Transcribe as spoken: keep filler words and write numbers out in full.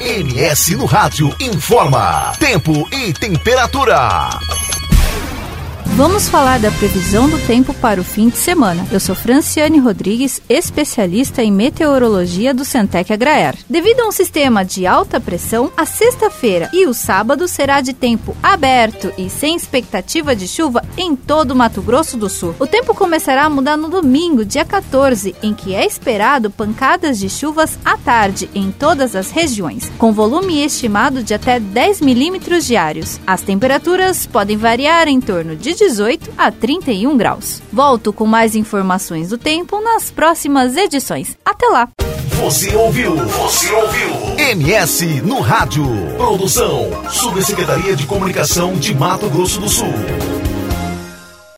M S no Rádio informa tempo e temperatura. Vamos falar da previsão do tempo para o fim de semana. Eu sou Franciane Rodrigues, especialista em meteorologia do Centec Agraer. Devido a um sistema de alta pressão, a sexta-feira e o sábado será de tempo aberto e sem expectativa de chuva em todo o Mato Grosso do Sul. O tempo começará a mudar no domingo, dia quatorze, em que é esperado pancadas de chuvas à tarde em todas as regiões, com volume estimado de até dez milímetros diários. As temperaturas podem variar em torno de dezoito a trinta e um graus. Volto com mais informações do tempo nas próximas edições. Até lá! Você ouviu? Você ouviu? M S no Rádio. Produção: Subsecretaria de Comunicação de Mato Grosso do Sul.